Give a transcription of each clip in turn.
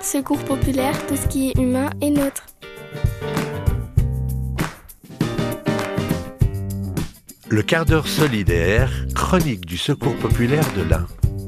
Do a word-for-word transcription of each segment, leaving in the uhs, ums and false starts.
Secours populaire, tout ce qui est humain est nôtre. Le quart d'heure solidaire, chronique du Secours populaire de l'Ain.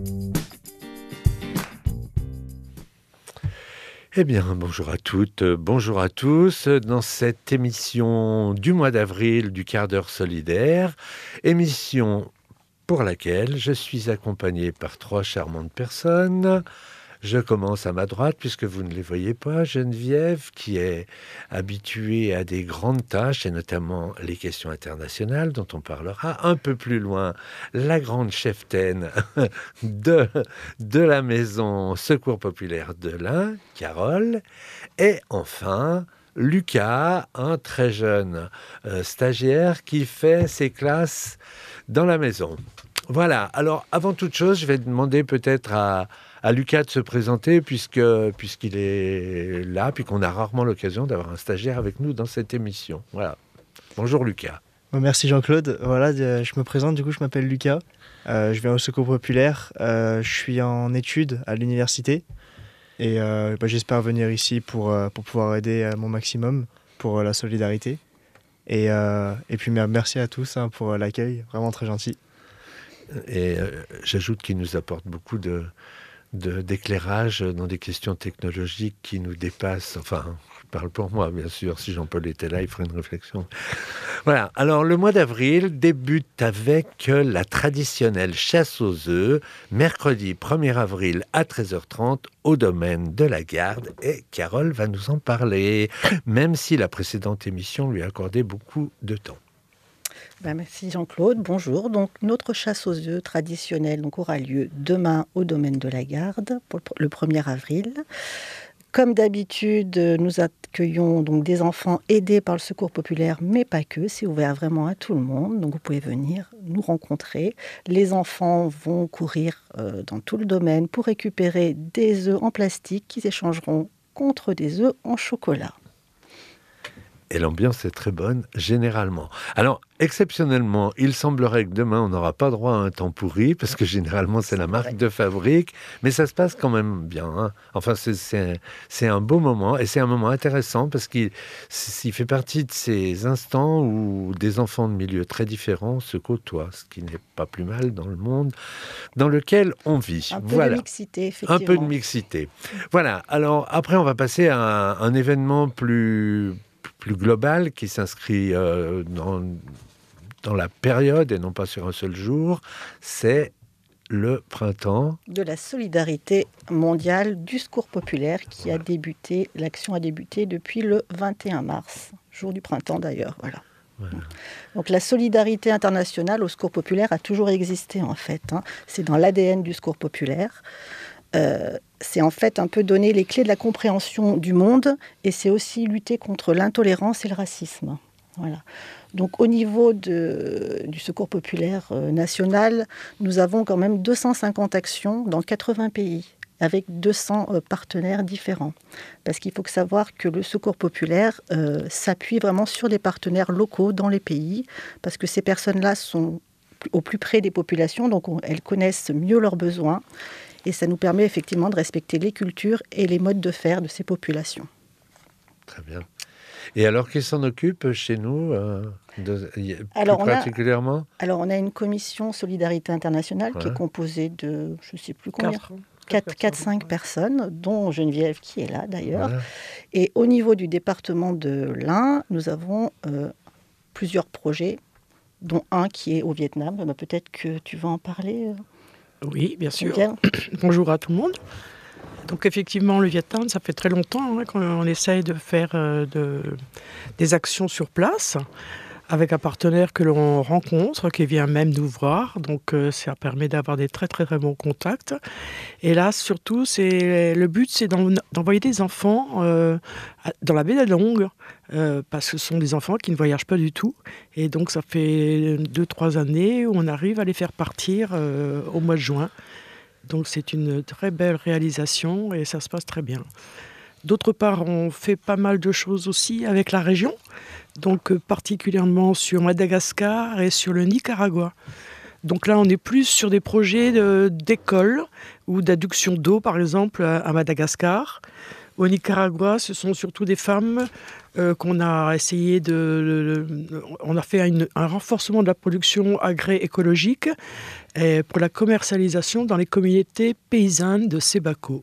Eh bien, bonjour à toutes, bonjour à tous. Dans cette émission du mois d'avril du quart d'heure solidaire, émission pour laquelle je suis accompagné par trois charmantes personnes. Je commence à ma droite, puisque vous ne les voyez pas, Geneviève, qui est habituée à des grandes tâches, et notamment les questions internationales, dont on parlera un peu plus loin, la grande cheftaine de, de la maison Secours populaire de l'Ain, Carole, et enfin Lucas, un très jeune euh, stagiaire qui fait ses classes dans la maison. Voilà, alors avant toute chose, je vais demander peut-être à à Lucas de se présenter, puisque, puisqu'il est là, puis qu'on a rarement l'occasion d'avoir un stagiaire avec nous dans cette émission. Voilà. Bonjour Lucas. Merci Jean-Claude. Voilà, je me présente, du coup je m'appelle Lucas. Euh, je viens au Secours populaire. Euh, je suis en études à l'université. Et euh, bah, j'espère venir ici pour, euh, pour pouvoir aider à mon maximum pour euh, la solidarité. Et, euh, et puis merci à tous hein, pour l'accueil, vraiment très gentil. Et euh, j'ajoute qu'il nous apporte beaucoup de... De, d'éclairage dans des questions technologiques qui nous dépassent. Enfin, je parle pour moi, bien sûr. Si Jean-Paul était là, il ferait une réflexion. Voilà. Alors, le mois d'avril débute avec la traditionnelle chasse aux œufs, mercredi premier avril à treize heures trente, au domaine de la Garde. Et Carole va nous en parler, même si la précédente émission lui a accordé beaucoup de temps. Ben merci Jean-Claude, bonjour. Donc notre chasse aux œufs traditionnelle donc, aura lieu demain au domaine de la Garde pour le premier avril. Comme d'habitude, nous accueillons donc des enfants aidés par le Secours populaire, mais pas que, c'est ouvert vraiment à tout le monde. Donc vous pouvez venir nous rencontrer. Les enfants vont courir euh, dans tout le domaine pour récupérer des œufs en plastique qu'ils échangeront contre des œufs en chocolat. Et l'ambiance est très bonne, généralement. Alors, exceptionnellement, il semblerait que demain, on n'aura pas droit à un temps pourri, parce que généralement, c'est la marque de fabrique, mais ça se passe quand même bien. Hein. Enfin, c'est, c'est, un, c'est un beau moment, et c'est un moment intéressant, parce qu'il il fait partie de ces instants où des enfants de milieux très différents se côtoient, ce qui n'est pas plus mal dans le monde dans lequel on vit. Un peu voilà. de mixité, effectivement. Un peu de mixité. Voilà. Alors, après, on va passer à un, un événement plus... plus global, qui s'inscrit euh, dans, dans la période et non pas sur un seul jour, c'est le printemps de la solidarité mondiale du Secours populaire qui voilà. a débuté, l'action a débuté depuis le vingt et un mars, jour du printemps d'ailleurs. Voilà. Voilà. Donc la solidarité internationale au Secours populaire a toujours existé en fait. Hein. C'est dans l'A D N du Secours populaire. Euh, c'est en fait un peu donner les clés de la compréhension du monde et c'est aussi lutter contre l'intolérance et le racisme. Voilà. Donc au niveau de, du Secours populaire euh, national, nous avons quand même deux cent cinquante actions dans quatre-vingts pays avec deux cents euh, partenaires différents. Parce qu'il faut savoir que le Secours populaire euh, s'appuie vraiment sur des partenaires locaux dans les pays parce que ces personnes-là sont au plus près des populations, donc on, elles connaissent mieux leurs besoins. Et ça nous permet effectivement de respecter les cultures et les modes de faire de ces populations. Très bien. Et alors, qui s'en occupe chez nous, euh, de, plus alors, particulièrement on a, Alors, on a une commission Solidarité Internationale ouais. qui est composée de, je ne sais plus combien, quatre cinq personnes, dont Geneviève qui est là d'ailleurs. Voilà. Et au niveau du département de l'Ain, nous avons euh, plusieurs projets, dont un qui est au Vietnam. Bah, peut-être que tu vas en parler euh. Oui, bien sûr. Bien. Bonjour à tout le monde. Donc effectivement, le Vietnam, ça fait très longtemps hein, qu'on essaye de faire euh, de, des actions sur place avec un partenaire que l'on rencontre, qui vient même nous voir. Donc euh, ça permet d'avoir des très très très bons contacts. Et là, surtout, c'est, le but, c'est d'envoyer des enfants euh, dans la baie d'Along, euh, parce que ce sont des enfants qui ne voyagent pas du tout. Et donc ça fait deux trois années où on arrive à les faire partir euh, au mois de juin. Donc c'est une très belle réalisation et ça se passe très bien. D'autre part, on fait pas mal de choses aussi avec la région, donc particulièrement sur Madagascar et sur le Nicaragua. Donc là, on est plus sur des projets de, d'école ou d'adduction d'eau, par exemple, à, à Madagascar. Au Nicaragua, ce sont surtout des femmes euh, qu'on a essayé de... Le, le, on a fait une, un renforcement de la production agro-écologique et pour la commercialisation dans les communautés paysannes de Sebako.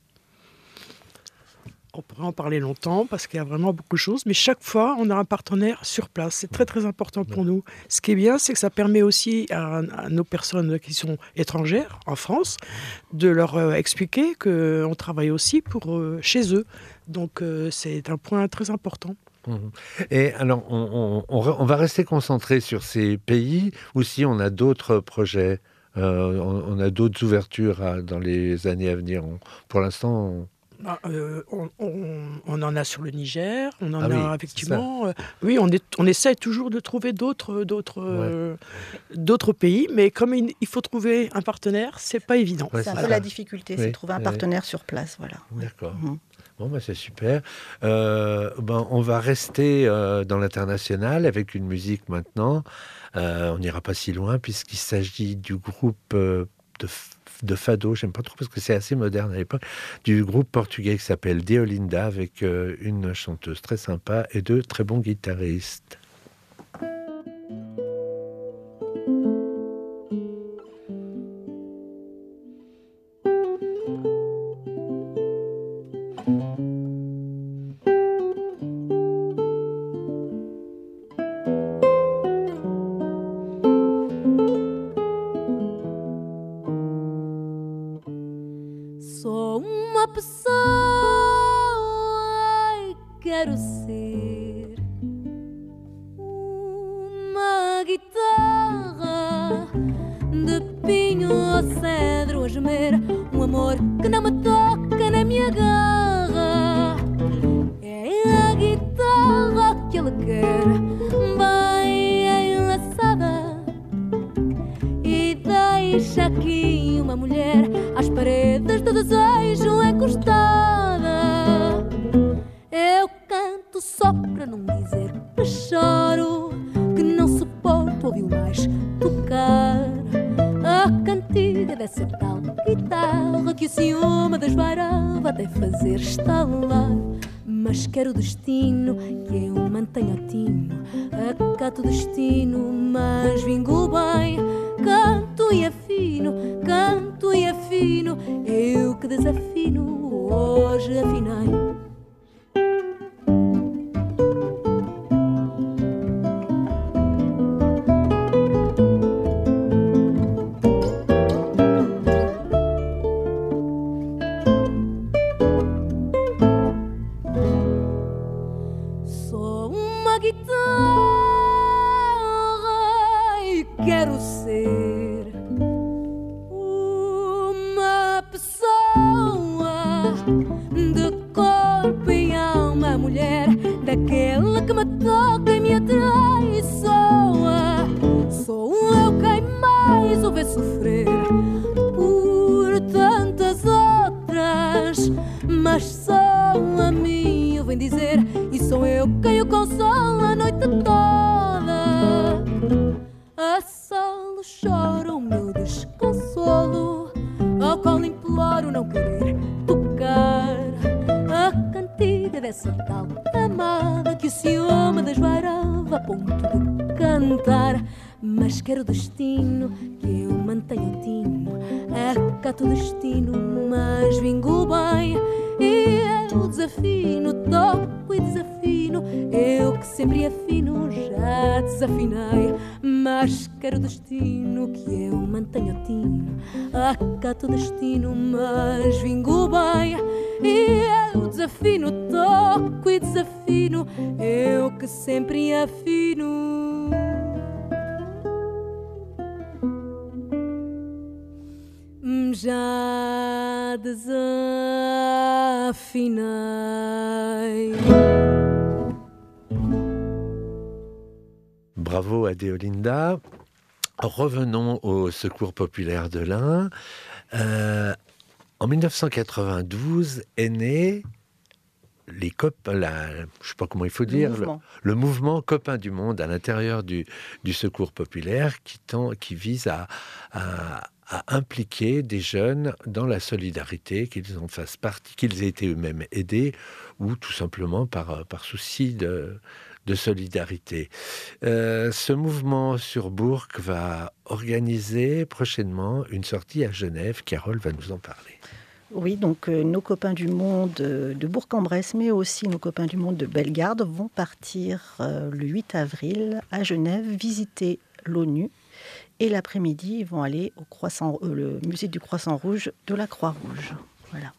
On pourrait en parler longtemps parce qu'il y a vraiment beaucoup de choses, mais chaque fois, on a un partenaire sur place. C'est très, très important pour nous. Ce qui est bien, c'est que ça permet aussi à, à nos personnes qui sont étrangères en France de leur euh, expliquer qu'on travaille aussi pour euh, chez eux. Donc, euh, c'est un point très important. Et alors, on, on, on va rester concentré sur ces pays ou si on a d'autres projets, euh, on, on a d'autres ouvertures à, dans les années à venir. On, pour l'instant... On... Ah, euh, on, on, on en a sur le Niger, on en ah a oui, effectivement. Euh, oui, on, est, on essaie toujours de trouver d'autres, d'autres, ouais. euh, d'autres pays, mais comme il, il faut trouver un partenaire, c'est pas évident. Ouais, c'est un c'est peu ça. la difficulté, oui, c'est de trouver un oui. partenaire sur place, voilà. D'accord. Mmh. Bon, bah, c'est super. Euh, ben, on va rester euh, dans l'international avec une musique maintenant. Euh, on n'ira pas si loin puisqu'il s'agit du groupe euh, de de fado, j'aime pas trop parce que c'est assez moderne à l'époque, du groupe portugais qui s'appelle Deolinda avec euh, une chanteuse très sympa et deux très bons guitaristes. Sou uma pessoa e quero ser uma guitarra de pinho ou cedro a gemer, um amor que não me toca nem me agarra. É a guitarra que ele quer, bem enlaçada, e deixa aqui uma mulher às paredes do desejo encostada. Eu canto só para não dizer que choro, que não suporto ouvir mais tocar a cantiga dessa tal guitarra que o ciúme desvairava até fazer estalar. Mas quero o destino que eu mantenho ao tino, acato o destino, mas vingo bem. Canto e afino, canto e afino, eu que desafino, hoje afinei. Sou uma guitarra e quero ser uma pessoa de corpo e alma, mulher daquela que me toca e me atraiçoa. Sou eu quem mais o vê sofrer por tantas outras, mas só a mim o vem dizer, e sou eu quem o consola a noite toda. A solo choro o meu desconsolo, ao qual imploro não querer tocar a cantiga dessa tal amada que o ciúme desvairava a ponto de cantar. Mas quero o destino que eu mantenho o tino, acato o destino, mas vingo bem. E eu desafino, toco e desafino, eu que sempre afino, já desafinei. Mas quero o destino que eu mantenho o tino, acato o destino, mas vingo bem. E eu desafino, toco e desafino, eu que sempre afino. Já desafinei. Bravo à Deolinda. Revenons au Secours populaire de l'Ain. Euh, en mille neuf cent quatre-vingt-douze est née les copains, la, je ne sais pas comment il faut dire, le mouvement, le, le mouvement Copains du Monde à l'intérieur du, du Secours populaire qui, tend, qui vise à, à, à impliquer des jeunes dans la solidarité, qu'ils en fassent partie, qu'ils aient été eux-mêmes aidés ou tout simplement par, par souci de, de solidarité. Euh, ce mouvement sur Bourg va organiser prochainement une sortie à Genève. Carole va nous en parler. Oui, donc euh, nos copains du monde euh, de Bourg-en-Bresse, mais aussi nos copains du monde de Bellegarde vont partir euh, le huit avril à Genève visiter l'ONU. Et l'après-midi, ils vont aller au Croissant, euh, le musée du Croissant Rouge de la Croix-Rouge. Voilà.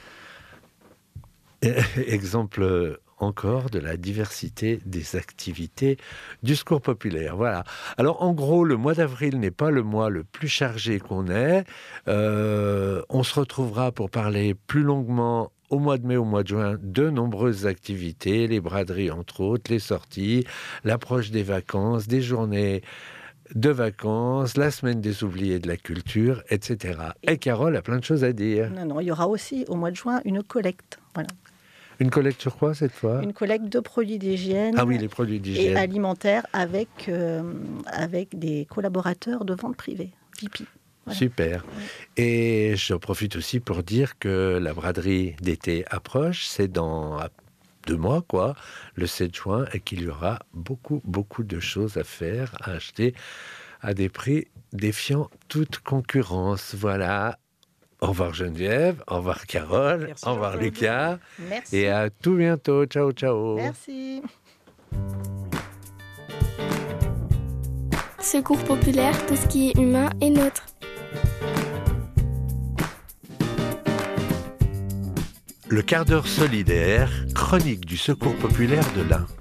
Exemple encore de la diversité des activités du Secours populaire. Voilà. Alors, en gros, le mois d'avril n'est pas le mois le plus chargé qu'on ait. Euh, on se retrouvera pour parler plus longuement au mois de mai, au mois de juin, de nombreuses activités, les braderies entre autres, les sorties, l'approche des vacances, des journées de vacances, la semaine des oubliés de la culture, et cetera. Et, Et Carole a plein de choses à dire. Non, non, il y aura aussi au mois de juin une collecte. Voilà. Une collecte sur quoi cette fois ? Une collecte de produits d'hygiène. Ah oui, les produits d'hygiène. Et alimentaires avec, euh, avec des collaborateurs de vente privée, V I P. Voilà. Super. Et je profite aussi pour dire que la braderie d'été approche, c'est dans deux mois, quoi, le sept juin, et qu'il y aura beaucoup, beaucoup de choses à faire, à acheter à des prix défiant toute concurrence. Voilà. Au revoir Geneviève, au revoir Carole, Merci, au revoir Lucas. Merci. Et à tout bientôt. Ciao, ciao. Merci. Secours populaire, tout ce qui est humain est neutre. Le quart d'heure solidaire, chronique du Secours populaire de l'Ain.